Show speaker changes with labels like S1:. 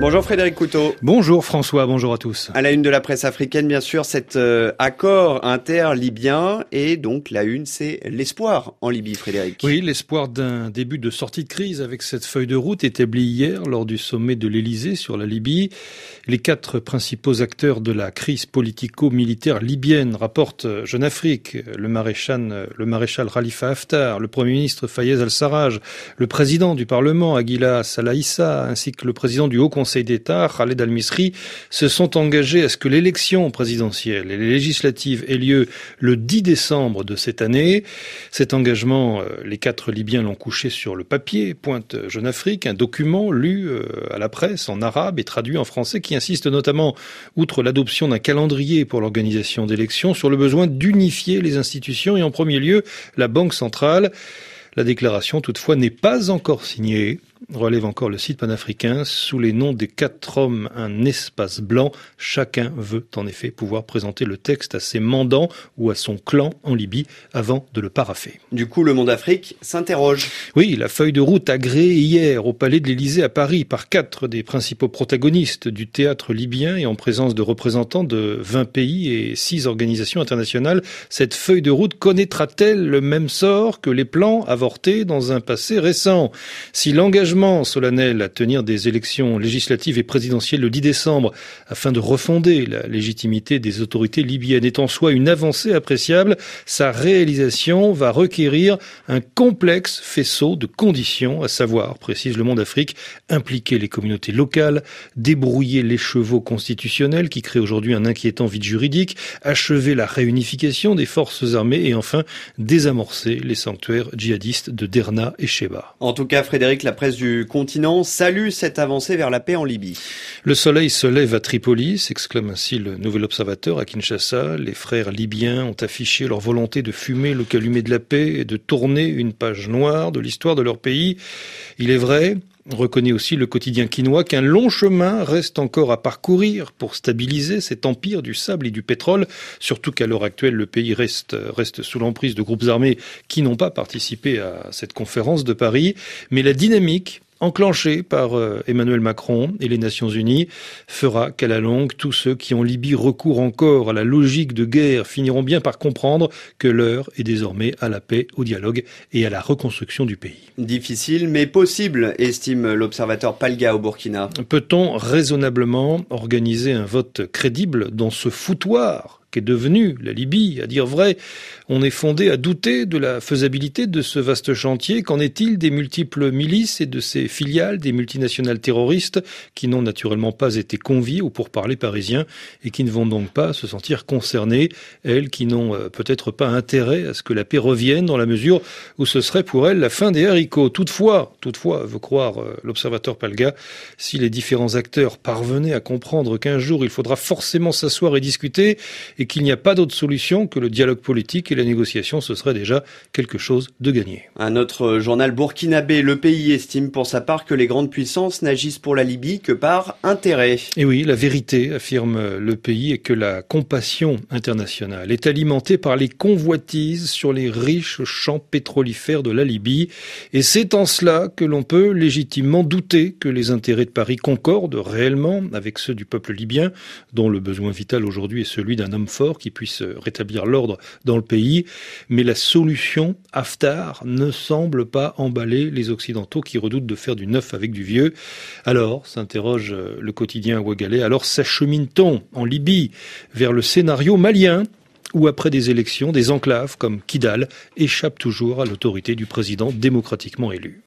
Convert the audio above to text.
S1: Bonjour Frédéric Couteau.
S2: Bonjour François, bonjour à tous.
S1: À la une de la presse africaine, bien sûr, cet accord inter-libyen et donc la une, c'est l'espoir en Libye, Frédéric.
S2: Oui, l'espoir d'un début de sortie de crise avec cette feuille de route établie hier lors du sommet de l'Elysée sur la Libye. Les 4 principaux acteurs de la crise politico-militaire libyenne rapportent Jeune Afrique, le maréchal Khalifa Haftar, le Premier ministre Fayez al-Sarraj, le président du Parlement Aguila Salah Issa, ainsi que le président du Haut Conseil d'État, Khaled al-Misri, se sont engagés à ce que l'élection présidentielle et les législatives aient lieu le 10 décembre de cette année. Cet engagement, les 4 Libyens l'ont couché sur le papier, pointe Jeune Afrique, un document lu à la presse en arabe et traduit en français qui insiste notamment, outre l'adoption d'un calendrier pour l'organisation d'élections, sur le besoin d'unifier les institutions et en premier lieu la Banque centrale. La déclaration, toutefois, n'est pas encore signée. Relève encore le site panafricain. Sous les noms des 4 hommes, un espace blanc. Chacun veut en effet pouvoir présenter le texte à ses mandants ou à son clan en Libye avant de le parapher.
S1: Du coup, le Monde Afrique s'interroge.
S2: Oui, la feuille de route agréée hier au Palais de l'Élysée à Paris par 4 des principaux protagonistes du théâtre libyen et en présence de représentants de 20 pays et 6 organisations internationales. Cette feuille de route connaîtra-t-elle le même sort que les plans avortés dans un passé récent? Si l'engagement solennel à tenir des élections législatives et présidentielles le 10 décembre afin de refonder la légitimité des autorités libyennes est en soi une avancée appréciable, sa réalisation va requérir un complexe faisceau de conditions, à savoir, précise le Monde Afrique, impliquer les communautés locales, débrouiller l'écheveau constitutionnel qui crée aujourd'hui un inquiétant vide juridique, achever la réunification des forces armées et enfin désamorcer les sanctuaires djihadistes de Derna et Sheba.
S1: En tout cas, Frédéric, la presse du continent salue cette avancée vers la paix en Libye.
S2: Le soleil se lève à Tripoli, s'exclame ainsi le Nouvel Observateur à Kinshasa. Les frères libyens ont affiché leur volonté de fumer le calumet de la paix et de tourner une page noire de l'histoire de leur pays. Il est vrai, reconnaît aussi le quotidien quinois, qu'un long chemin reste encore à parcourir pour stabiliser cet empire du sable et du pétrole, surtout qu'à l'heure actuelle, le pays reste sous l'emprise de groupes armés qui n'ont pas participé à cette conférence de Paris. Mais la dynamique enclenchée par Emmanuel Macron et les Nations Unies fera qu'à la longue, tous ceux qui en Libye recourent encore à la logique de guerre finiront bien par comprendre que l'heure est désormais à la paix, au dialogue et à la reconstruction du pays.
S1: Difficile mais possible, estime l'observateur Palga au Burkina.
S2: Peut-on raisonnablement organiser un vote crédible dans ce foutoir qu'est devenue la Libye? À dire vrai, on est fondé à douter de la faisabilité de ce vaste chantier. Qu'en est-il des multiples milices et de ces filiales des multinationales terroristes qui n'ont naturellement pas été conviées aux pourparlers parisiens et qui ne vont donc pas se sentir concernées, elles qui n'ont peut-être pas intérêt à ce que la paix revienne dans la mesure où ce serait pour elles la fin des haricots. Toutefois, veut croire l'observateur Palga, si les différents acteurs parvenaient à comprendre qu'un jour il faudra forcément s'asseoir et discuter et qu'il n'y a pas d'autre solution que le dialogue politique et la négociation, ce serait déjà quelque chose de gagné.
S1: Un autre journal burkinabé, Le Pays, estime pour sa part que les grandes puissances n'agissent pour la Libye que par intérêt.
S2: Et oui, la vérité, affirme Le Pays, est que la compassion internationale est alimentée par les convoitises sur les riches champs pétrolifères de la Libye. Et c'est en cela que l'on peut légitimement douter que les intérêts de Paris concordent réellement avec ceux du peuple libyen, dont le besoin vital aujourd'hui est celui d'un homme fort qui puisse rétablir l'ordre dans le pays. Mais la solution Haftar ne semble pas emballer les Occidentaux qui redoutent de faire du neuf avec du vieux. Alors, s'interroge le quotidien ouagalais, alors s'achemine-t-on en Libye vers le scénario malien où après des élections, des enclaves comme Kidal échappent toujours à l'autorité du président démocratiquement élu?